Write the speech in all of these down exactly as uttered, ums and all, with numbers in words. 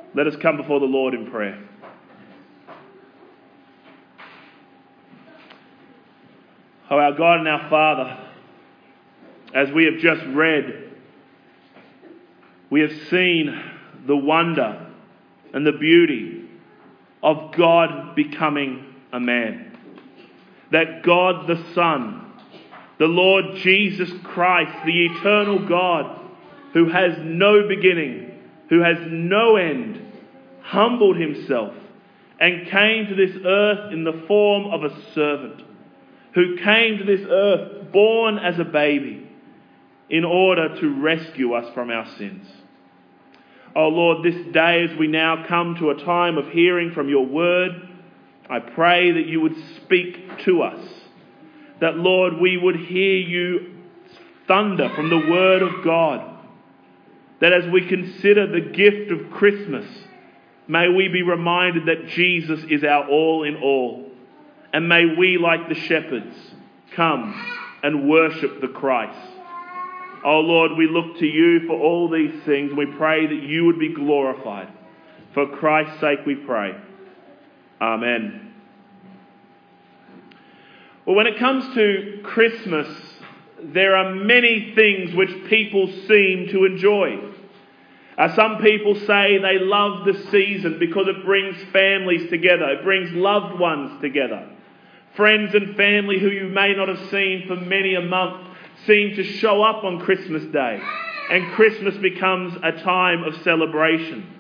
Let us come before the Lord in prayer. Oh, our God and our Father, as we have just read, we have seen the wonder and the beauty of God becoming a man. That God the Son, the Lord Jesus Christ, the eternal God, who has no beginning, who has no end, humbled himself and came to this earth in the form of a servant, who came to this earth born as a baby in order to rescue us from our sins. Oh Lord, this day as we now come to a time of hearing from your word, I pray that you would speak to us. That, Lord, we would hear you thunder from the word of God. That as we consider the gift of Christmas, may we be reminded that Jesus is our all in all. And may we, like the shepherds, come and worship the Christ. Oh Lord, we look to you for all these things. We pray that you would be glorified. For Christ's sake we pray. Amen. Well, when it comes to Christmas, there are many things which people seem to enjoy. Uh, some people say they love the season because it brings families together. It brings loved ones together. Friends and family who you may not have seen for many a month seem to show up on Christmas Day, and Christmas becomes a time of celebration.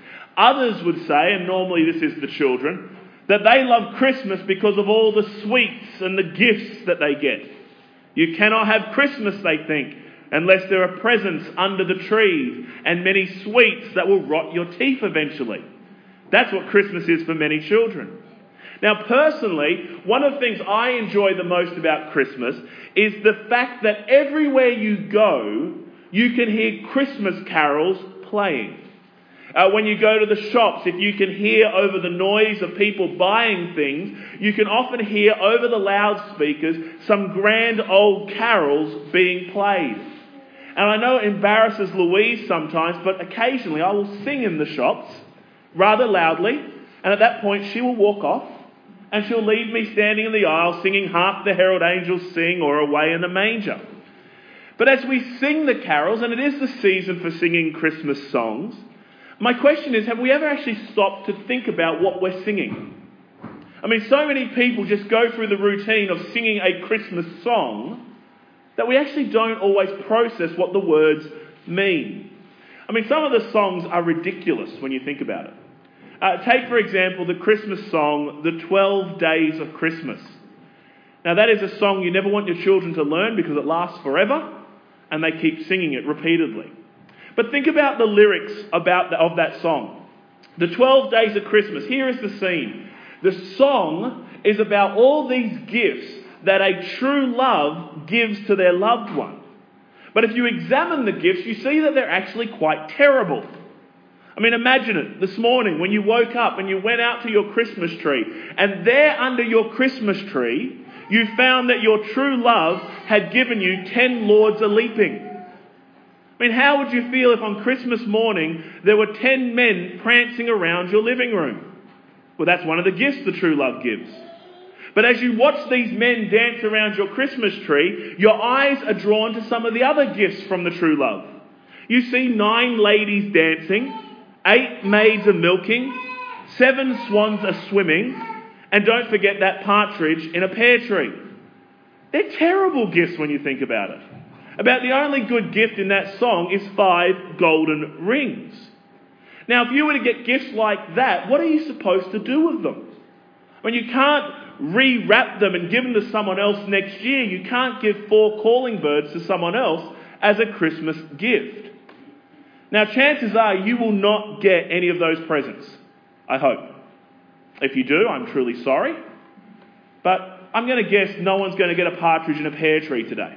Others would say, and normally this is the children, that they love Christmas because of all the sweets and the gifts that they get. You cannot have Christmas, they think, unless there are presents under the trees and many sweets that will rot your teeth eventually. That's what Christmas is for many children. Now, personally, one of the things I enjoy the most about Christmas is the fact that everywhere you go, you can hear Christmas carols playing. Uh, when you go to the shops, if you can hear over the noise of people buying things, you can often hear over the loudspeakers some grand old carols being played. And I know it embarrasses Louise sometimes, but occasionally I will sing in the shops rather loudly, and at that point she will walk off and she'll leave me standing in the aisle singing Hark the Herald Angels Sing or Away in the Manger. But as we sing the carols, and it is the season for singing Christmas songs, my question is, have we ever actually stopped to think about what we're singing? I mean, so many people just go through the routine of singing a Christmas song that we actually don't always process what the words mean. I mean, some of the songs are ridiculous when you think about it. Uh, take, for example, the Christmas song, The twelve Days of Christmas. Now, that is a song you never want your children to learn because it lasts forever, and they keep singing it repeatedly. But think about the lyrics about the, of that song. The twelve Days of Christmas. Here is the scene. The song is about all these gifts that a true love gives to their loved one. But if you examine the gifts, you see that they're actually quite terrible. I mean, imagine it this morning when you woke up and you went out to your Christmas tree, and there under your Christmas tree, you found that your true love had given you ten lords a-leaping. I mean, how would you feel if on Christmas morning there were ten men prancing around your living room? Well, that's one of the gifts the true love gives. But as you watch these men dance around your Christmas tree, your eyes are drawn to some of the other gifts from the true love. You see nine ladies dancing, eight maids are milking, seven swans are swimming, and don't forget that partridge in a pear tree. They're terrible gifts when you think about it. About the only good gift in that song is five golden rings. Now, if you were to get gifts like that, what are you supposed to do with them? I mean, you can't rewrap them and give them to someone else next year. You can't give four calling birds to someone else as a Christmas gift. Now, chances are you will not get any of those presents, I hope. If you do, I'm truly sorry. But I'm going to guess no one's going to get a partridge in a pear tree today.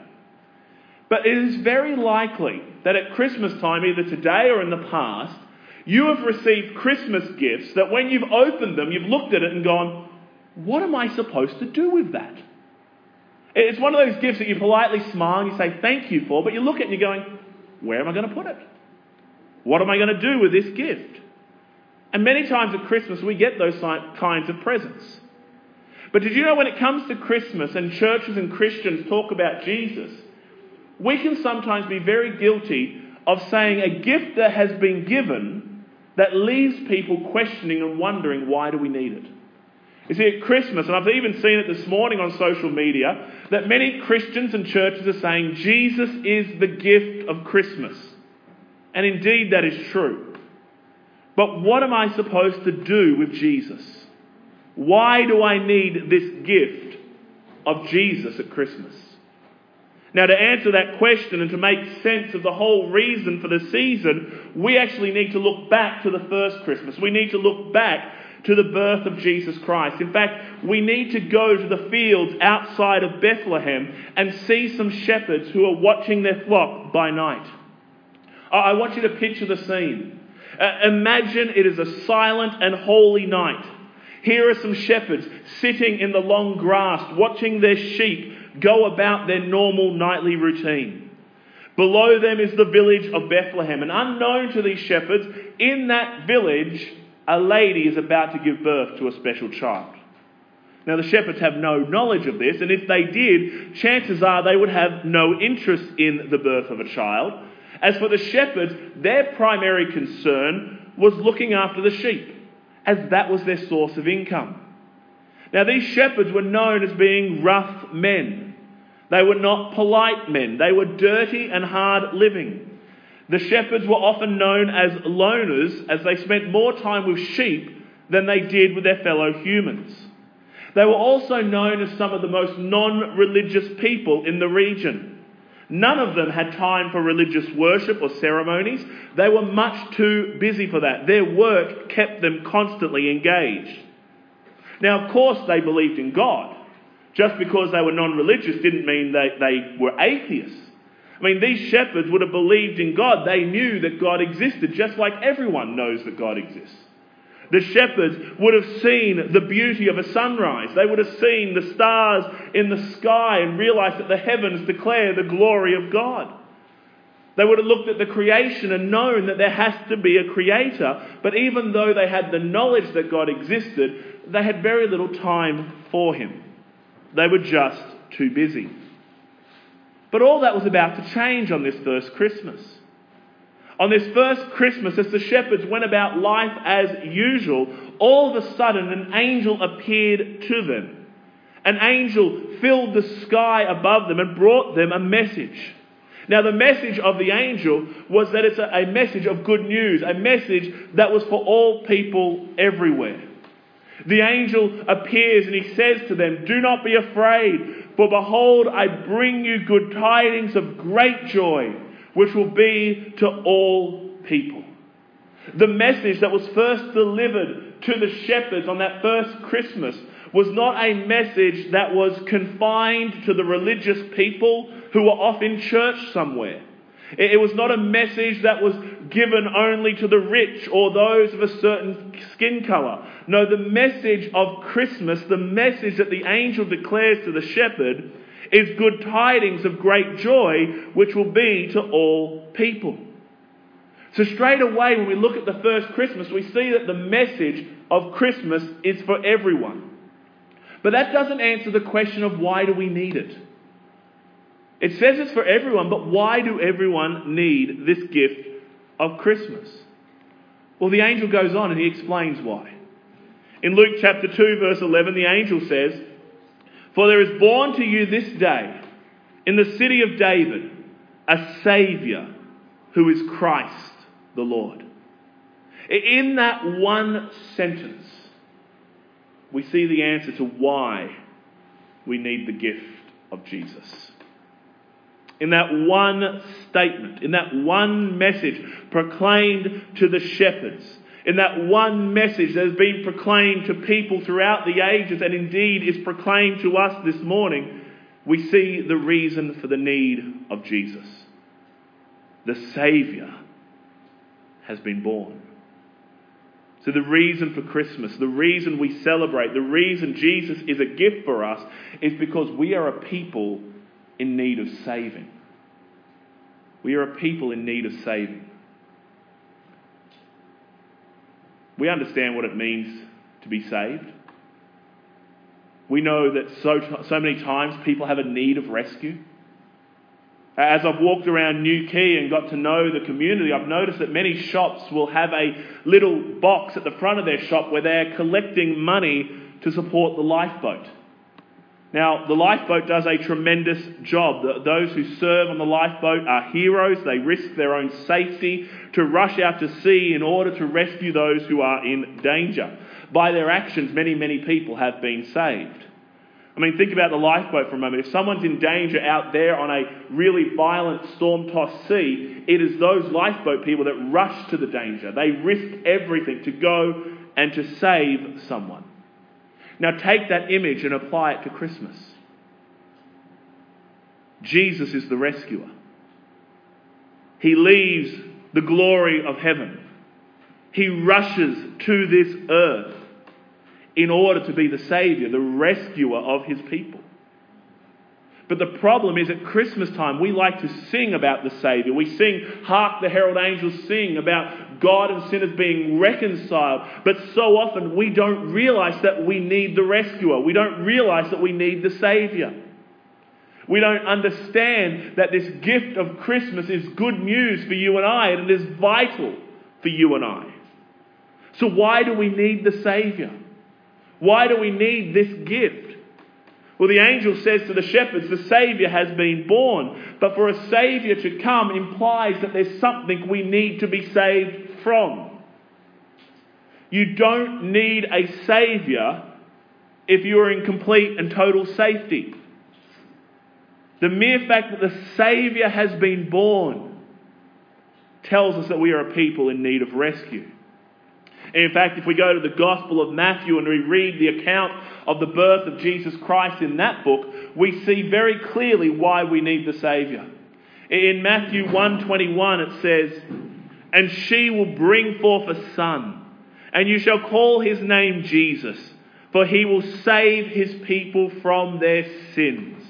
But it is very likely that at Christmas time, either today or in the past, you have received Christmas gifts that when you've opened them, you've looked at it and gone, what am I supposed to do with that? It's one of those gifts that you politely smile and you say thank you for, but you look at it and you're going, where am I going to put it? What am I going to do with this gift? And many times at Christmas we get those kinds of presents. But did you know when it comes to Christmas and churches and Christians talk about Jesus, we can sometimes be very guilty of saying a gift that has been given that leaves people questioning and wondering, why do we need it? You see, at Christmas, and I've even seen it this morning on social media, that many Christians and churches are saying Jesus is the gift of Christmas. And indeed that is true. But what am I supposed to do with Jesus? Why do I need this gift of Jesus at Christmas? Now, to answer that question and to make sense of the whole reason for the season, we actually need to look back to the first Christmas. We need to look back to the birth of Jesus Christ. In fact, we need to go to the fields outside of Bethlehem and see some shepherds who are watching their flock by night. I want you to picture the scene. Uh, imagine it is a silent and holy night. Here are some shepherds sitting in the long grass, watching their sheep go about their normal nightly routine. Below them is the village of Bethlehem, and unknown to these shepherds, in that village, a lady is about to give birth to a special child. Now, the shepherds have no knowledge of this, and if they did, chances are they would have no interest in the birth of a child. As for the shepherds, their primary concern was looking after the sheep, as that was their source of income. Now, these shepherds were known as being rough men. They were not polite men. They were dirty and hard living. The shepherds were often known as loners, as they spent more time with sheep than they did with their fellow humans. They were also known as some of the most non-religious people in the region. None of them had time for religious worship or ceremonies. They were much too busy for that. Their work kept them constantly engaged. Now, of course, they believed in God. Just because they were non-religious didn't mean they, they were atheists. I mean, these shepherds would have believed in God. They knew that God existed, just like everyone knows that God exists. The shepherds would have seen the beauty of a sunrise. They would have seen the stars in the sky and realised that the heavens declare the glory of God. They would have looked at the creation and known that there has to be a creator. But even though they had the knowledge that God existed, they had very little time for him. They were just too busy. But all that was about to change on this first Christmas. On this first Christmas, as the shepherds went about life as usual, all of a sudden an angel appeared to them. An angel filled the sky above them and brought them a message. Now, the message of the angel was that it's a, a message of good news, a message that was for all people everywhere. The angel appears and he says to them, "Do not be afraid, for behold, I bring you good tidings of great joy, which will be to all people." The message that was first delivered to the shepherds on that first Christmas was not a message that was confined to the religious people who were off in church somewhere. It was not a message that was given only to the rich or those of a certain skin colour. No, the message of Christmas, the message that the angel declares to the shepherd, is good tidings of great joy, which will be to all people. So straight away, when we look at the first Christmas, we see that the message of Christmas is for everyone. But that doesn't answer the question of why do we need it. It says it's for everyone, but why do everyone need this gift of Christmas? Well, the angel goes on and he explains why. In Luke chapter two, verse eleven, the angel says, "For there is born to you this day in the city of David a Saviour who is Christ the Lord." In that one sentence, we see the answer to why we need the gift of Jesus. In that one statement, in that one message proclaimed to the shepherds, in that one message that has been proclaimed to people throughout the ages and indeed is proclaimed to us this morning, we see the reason for the need of Jesus. The Saviour has been born. So the reason for Christmas, the reason we celebrate, the reason Jesus is a gift for us is because we are a people in need of saving. We are a people in need of saving. We understand what it means to be saved. We know that so, so many times people have a need of rescue. As I've walked around New Quay and got to know the community, I've noticed that many shops will have a little box at the front of their shop where they're collecting money to support the lifeboat. Now, the lifeboat does a tremendous job. Those who serve on the lifeboat are heroes. They risk their own safety to rush out to sea in order to rescue those who are in danger. By their actions, many, many people have been saved. I mean, think about the lifeboat for a moment. If someone's in danger out there on a really violent storm-tossed sea, it is those lifeboat people that rush to the danger. They risk everything to go and to save someone. Now take that image and apply it to Christmas. Jesus is the rescuer. He leaves the glory of heaven. He rushes to this earth in order to be the Saviour, the rescuer of his people. But the problem is at Christmas time, we like to sing about the Saviour. We sing, "Hark the herald angels sing," about God and sinners being reconciled. But so often we don't realise that we need the rescuer. We don't realise that we need the Saviour. We don't understand that this gift of Christmas is good news for you and I, and it is vital for you and I. So why do we need the Saviour? Why do we need this gift? Well, the angel says to the shepherds, the Saviour has been born. But for a Saviour to come implies that there's something we need to be saved from. You don't need a Saviour if you are in complete and total safety. The mere fact that the Saviour has been born tells us that we are a people in need of rescue. In fact, if we go to the Gospel of Matthew and we read the account of the birth of Jesus Christ in that book, we see very clearly why we need the Saviour. In Matthew one twenty-one it says, "And she will bring forth a son, and you shall call his name Jesus, for he will save his people from their sins."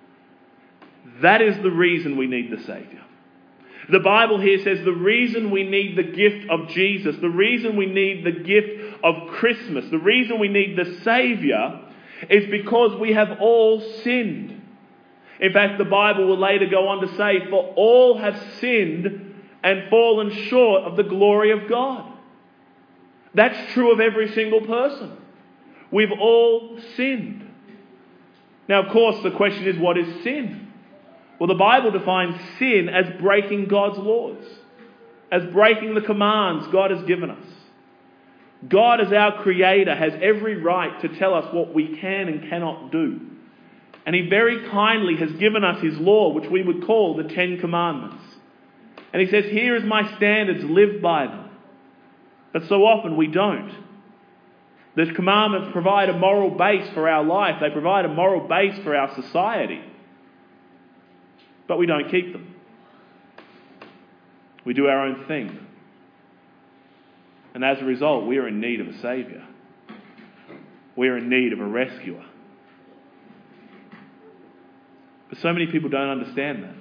That is the reason we need the Saviour. The Bible here says the reason we need the gift of Jesus, the reason we need the gift of Christmas, the reason we need the Saviour is because we have all sinned. In fact, the Bible will later go on to say, "For all have sinned and fallen short of the glory of God." That's true of every single person. We've all sinned. Now, of course, the question is, what is sin? Well, the Bible defines sin as breaking God's laws, as breaking the commands God has given us. God, as our Creator, has every right to tell us what we can and cannot do. And He very kindly has given us His law, which we would call the Ten Commandments. And He says, "Here is my standards, live by them." But so often we don't. The commandments provide a moral base for our life. They provide a moral base for our society. But we don't keep them. We do our own thing. And as a result, we are in need of a Saviour. We are in need of a rescuer. But so many people don't understand that.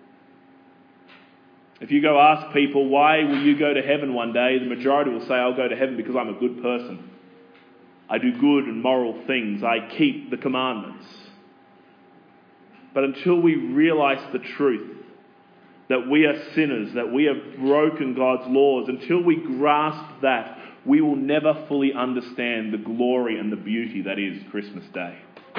If you go ask people, why will you go to heaven one day? The majority will say, I'll go to heaven because I'm a good person. I do good and moral things. I keep the commandments. But until we realise the truth, that we are sinners, that we have broken God's laws, until we grasp that, we will never fully understand the glory and the beauty that is Christmas Day.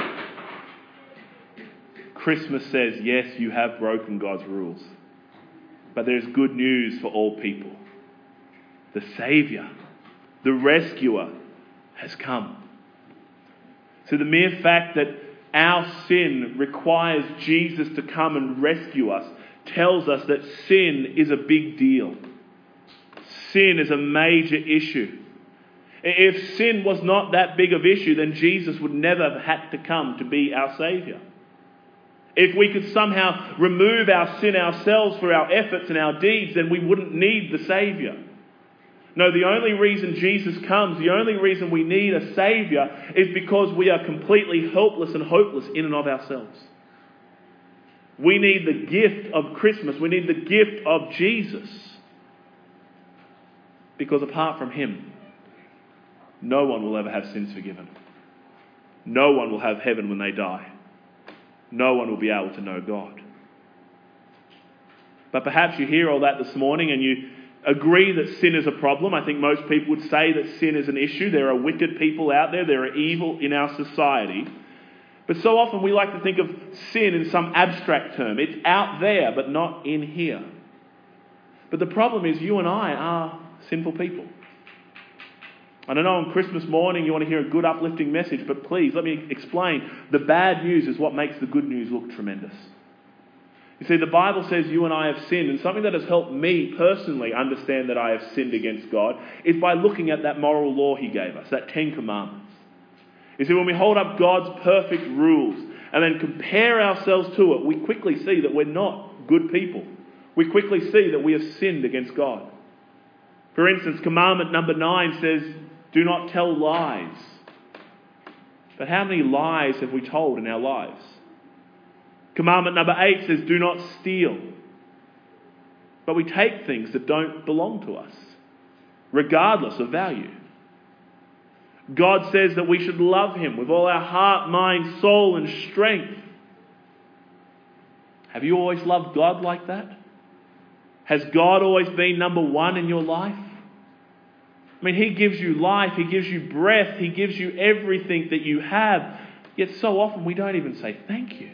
Christmas says, yes, you have broken God's rules, but there's good news for all people. The Saviour, the rescuer, has come. So the mere fact that our sin requires Jesus to come and rescue us tells us that sin is a big deal. Sin is a major issue. If sin was not that big of an issue, then Jesus would never have had to come to be our Saviour. If we could somehow remove our sin ourselves through our efforts and our deeds, then we wouldn't need the Saviour. No, the only reason Jesus comes, the only reason we need a Saviour is because we are completely helpless and hopeless in and of ourselves. We need the gift of Christmas. We need the gift of Jesus. Because apart from Him, no one will ever have sins forgiven. No one will have heaven when they die. No one will be able to know God. But perhaps you hear all that this morning and you agree that sin is a problem. I think most people would say that sin is an issue. There are wicked people out there. There are evil in our society. But so often we like to think of sin in some abstract term. It's out there, but not in here. But the problem is you and I are sinful people. I don't know, on Christmas morning you want to hear a good uplifting message, but please let me explain. The bad news is what makes the good news look tremendous. You see, the Bible says you and I have sinned, and something that has helped me personally understand that I have sinned against God is by looking at that moral law he gave us, that Ten Commandments. You see, when we hold up God's perfect rules and then compare ourselves to it, we quickly see that we're not good people. We quickly see that we have sinned against God. For instance, commandment number nine says, do not tell lies. But how many lies have we told in our lives? Commandment number eight says, do not steal. But we take things that don't belong to us, regardless of value. God says that we should love him with all our heart, mind, soul, and strength. Have you always loved God like that? Has God always been number one in your life? I mean, he gives you life, he gives you breath, he gives you everything that you have. Yet so often we don't even say thank you.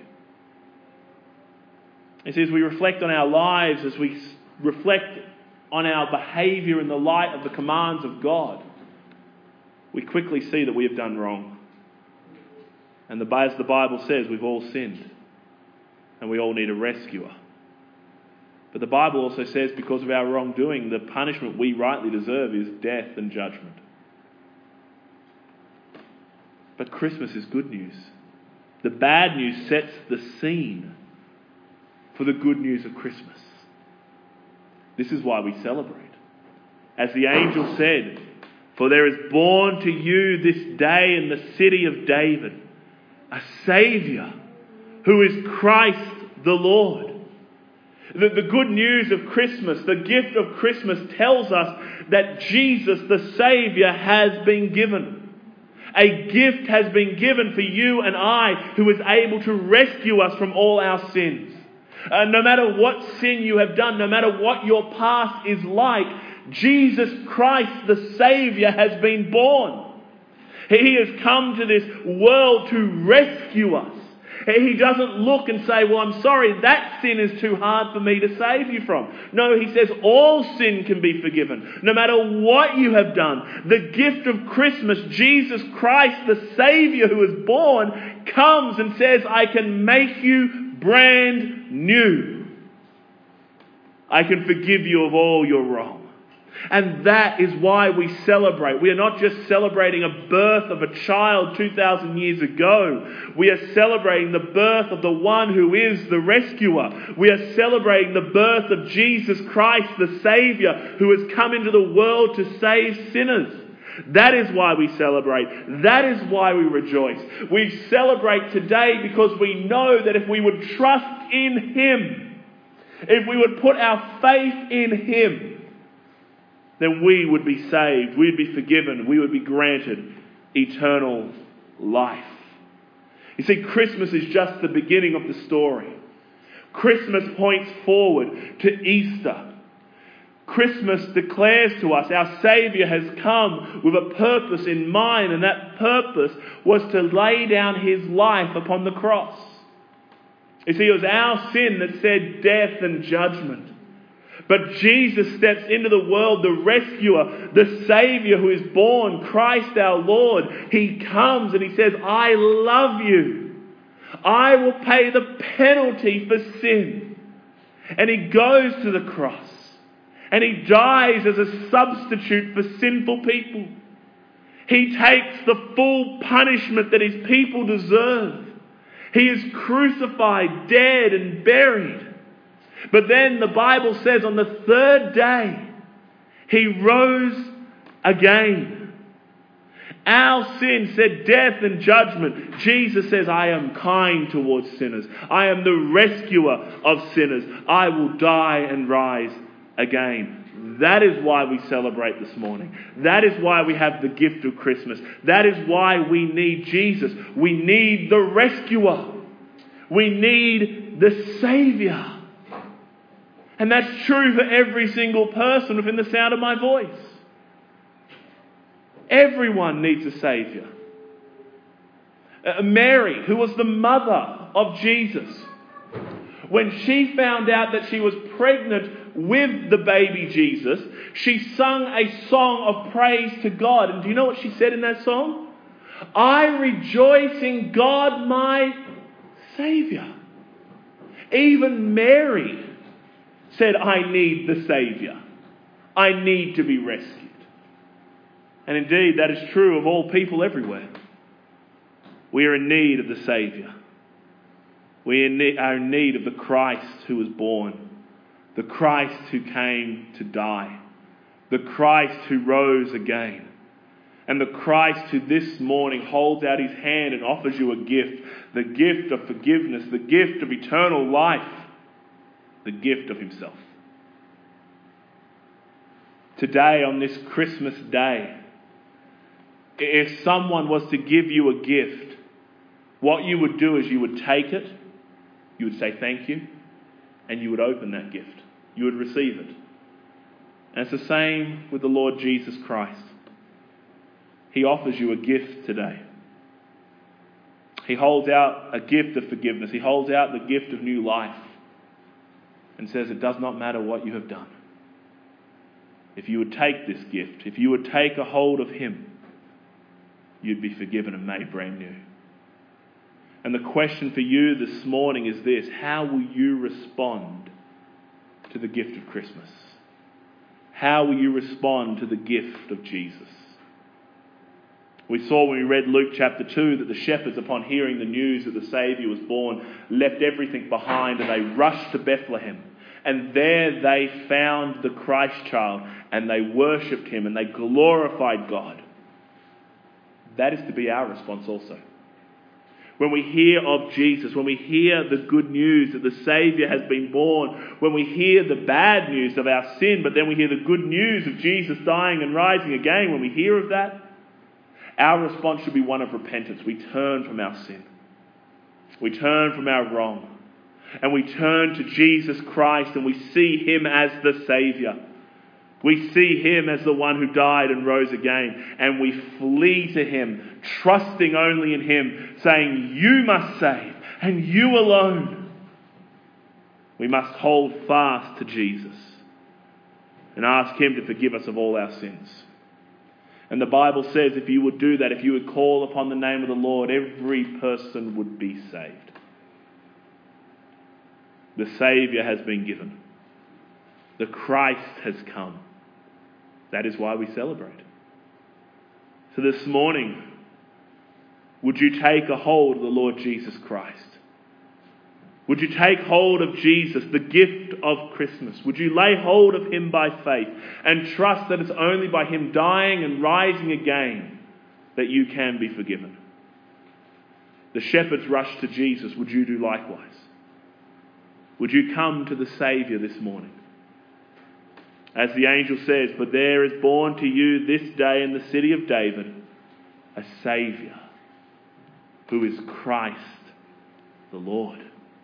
You see, as we reflect on our lives, as we reflect on our behaviour in the light of the commands of God, we quickly see that we have done wrong. And the, as the Bible says, we've all sinned. And we all need a rescuer. But the Bible also says because of our wrongdoing, the punishment we rightly deserve is death and judgment. But Christmas is good news. The bad news sets the scene for the good news of Christmas. This is why we celebrate. As the angel said, for there is born to you this day in the city of David a Saviour who is Christ the Lord. The, the good news of Christmas, the gift of Christmas tells us that Jesus the Saviour has been given. A gift has been given for you and I who is able to rescue us from all our sins. Uh, no matter what sin you have done, no matter what your past is like, Jesus Christ the Saviour has been born. He has come to this world to rescue us. He doesn't look and say, well, I'm sorry, that sin is too hard for me to save you from. No, he says all sin can be forgiven. No matter what you have done, the gift of Christmas, Jesus Christ, the Saviour who is born, comes and says, I can make you brand new. I can forgive you of all your wrong. And that is why we celebrate. We are not just celebrating a birth of a child two thousand years ago. We are celebrating the birth of the one who is the rescuer. We are celebrating the birth of Jesus Christ, the Saviour, who has come into the world to save sinners. That is why we celebrate. That is why we rejoice. We celebrate today because we know that if we would trust in him, if we would put our faith in him, then we would be saved, we would be forgiven, we would be granted eternal life. You see, Christmas is just the beginning of the story. Christmas points forward to Easter. Christmas declares to us our Saviour has come with a purpose in mind, and that purpose was to lay down his life upon the cross. You see, it was our sin that said death and judgment. But Jesus steps into the world, the rescuer, the Saviour who is born, Christ our Lord. He comes and he says, I love you. I will pay the penalty for sin. And he goes to the cross. And he dies as a substitute for sinful people. He takes the full punishment that his people deserve. He is crucified, dead and buried. But then the Bible says on the third day, he rose again. Our sin said death and judgment. Jesus says, I am kind towards sinners. I am the rescuer of sinners. I will die and rise again. That is why we celebrate this morning. That is why we have the gift of Christmas. That is why we need Jesus. We need the rescuer. We need the Saviour. And that's true for every single person within the sound of my voice. Everyone needs a Saviour. Uh, Mary, who was the mother of Jesus, when she found out that she was pregnant with the baby Jesus, she sung a song of praise to God. And do you know what she said in that song? I rejoice in God my Saviour. Even Mary said, I need the Saviour. I need to be rescued. And indeed, that is true of all people everywhere. We are in need of the Saviour. We are in need of the Christ who was born, the Christ who came to die, the Christ who rose again, and the Christ who this morning holds out his hand and offers you a gift, the gift of forgiveness, the gift of eternal life, the gift of himself. Today, on this Christmas day, if someone was to give you a gift, what you would do is you would take it, you would say thank you, and you would open that gift. You would receive it. And it's the same with the Lord Jesus Christ. He offers you a gift today. He holds out a gift of forgiveness. He holds out the gift of new life and says it does not matter what you have done. If you would take this gift, if you would take a hold of him, you'd be forgiven and made brand new. And the question for you this morning is this: how will you respond to the gift of Christmas? How will you respond to the gift of Jesus? We saw when we read Luke chapter two that the shepherds, upon hearing the news that the Saviour was born, left everything behind and they rushed to Bethlehem. And there they found the Christ child and they worshipped him and they glorified God. That is to be our response also. When we hear of Jesus, when we hear the good news that the Saviour has been born, when we hear the bad news of our sin, but then we hear the good news of Jesus dying and rising again, when we hear of that, our response should be one of repentance. We turn from our sin. We turn from our wrong. And we turn to Jesus Christ and we see him as the Saviour. We see him as the one who died and rose again. And we flee to him, trusting only in him, saying, you must save, and you alone. We must hold fast to Jesus and ask him to forgive us of all our sins. And the Bible says if you would do that, if you would call upon the name of the Lord, every person would be saved. The Saviour has been given. The Christ has come. That is why we celebrate. So this morning, would you take a hold of the Lord Jesus Christ? Would you take hold of Jesus, the gift of Christmas? Would you lay hold of him by faith and trust that it's only by him dying and rising again that you can be forgiven? The shepherds rushed to Jesus. Would you do likewise? Would you come to the Saviour this morning? As the angel says, but there is born to you this day in the city of David a Saviour who is Christ the Lord.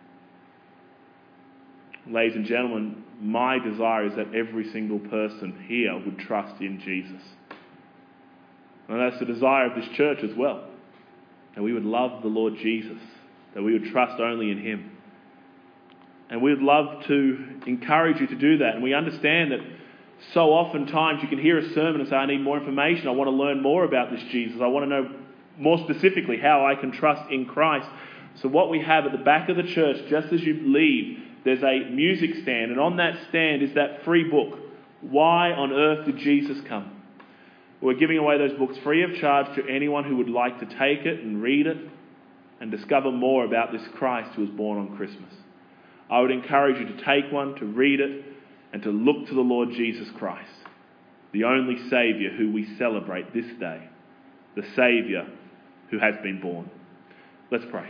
Ladies and gentlemen, my desire is that every single person here would trust in Jesus. And that's the desire of this church as well. That we would love the Lord Jesus. That we would trust only in him. And we would love to encourage you to do that. And we understand that so oftentimes you can hear a sermon and say, I need more information. I want to learn more about this Jesus. I want to know more specifically how I can trust in Christ. So what we have at the back of the church, just as you leave, there's a music stand. And on that stand is that free book, Why on Earth Did Jesus Come? We're giving away those books free of charge to anyone who would like to take it and read it and discover more about this Christ who was born on Christmas. I would encourage you to take one, to read it, and to look to the Lord Jesus Christ, the only Saviour who we celebrate this day, the Saviour who has been born. Let's pray.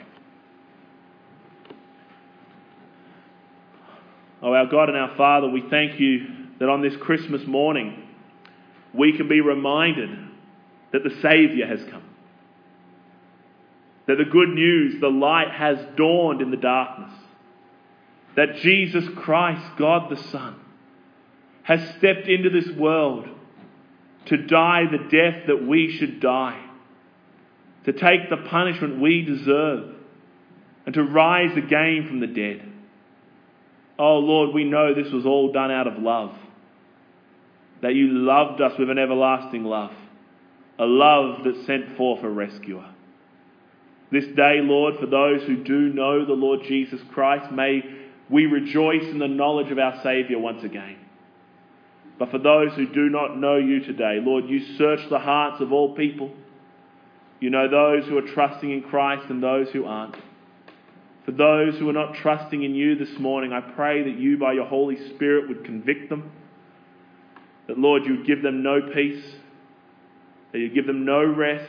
Oh, our God and our Father, we thank you that on this Christmas morning we can be reminded that the Saviour has come. That the good news, the light has dawned in the darkness. That Jesus Christ, God the Son, has stepped into this world to die the death that we should die, to take the punishment we deserve, and to rise again from the dead. Oh Lord, we know this was all done out of love. That you loved us with an everlasting love, a love that sent forth a rescuer. This day, Lord, for those who do know the Lord Jesus Christ, may we rejoice in the knowledge of our Saviour once again. But for those who do not know you today, Lord, you search the hearts of all people. You know those who are trusting in Christ and those who aren't. For those who are not trusting in you this morning, I pray that you, by your Holy Spirit, would convict them. That, Lord, you would give them no peace. That you give them no rest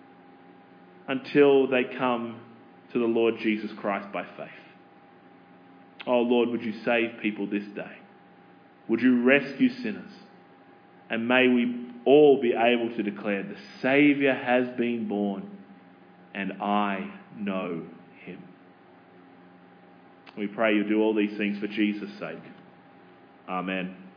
until they come to the Lord Jesus Christ by faith. Oh, Lord, would you save people this day? Would you rescue sinners? And may we all be able to declare, the Saviour has been born, and I know him. We pray you'll do all these things for Jesus' sake. Amen.